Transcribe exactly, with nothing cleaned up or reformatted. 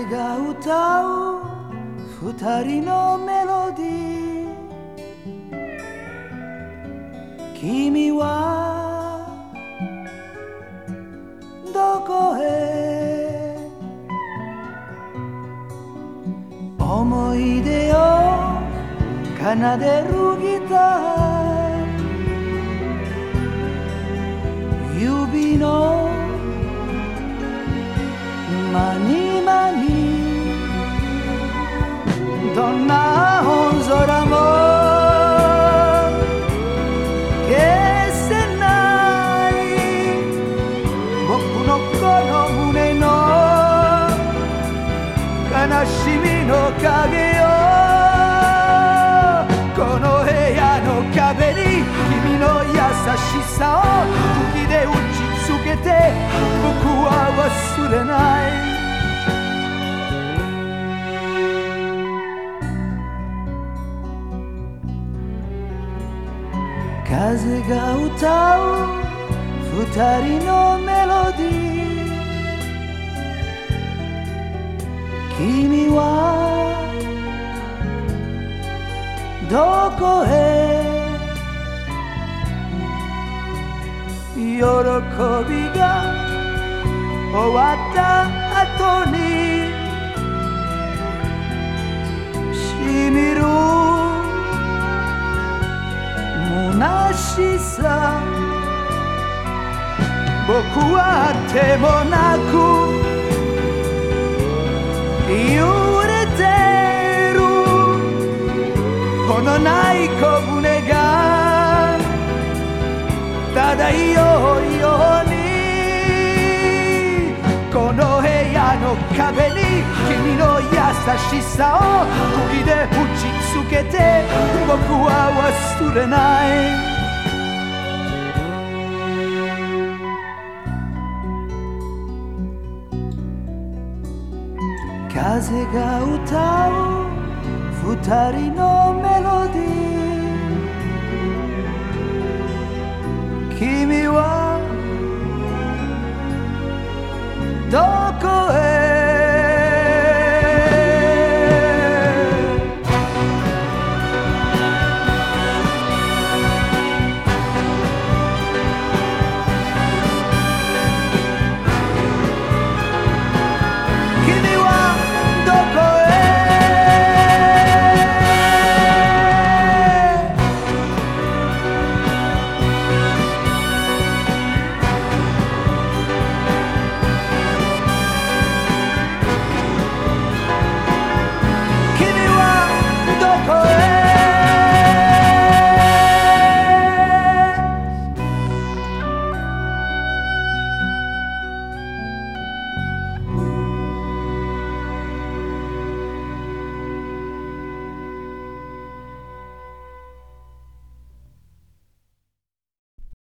が歌う二人のメロディー、君はどこへ思い出を奏でるギター、指の間に間にどんな青空も消せない僕のこの胸の悲しみの影よ、この部屋の壁に君の優しさを吹きで打ちつけて僕は忘れない。風が歌う二人のメロディー、君はどこへ喜びが終わった後にしみる虚しさ、僕は手もなく揺れてるこのない小舟が漂うように、この部屋の壁に君の優しさを釘で打ちつけて僕は忘れない。風が歌う二人のメロディー、君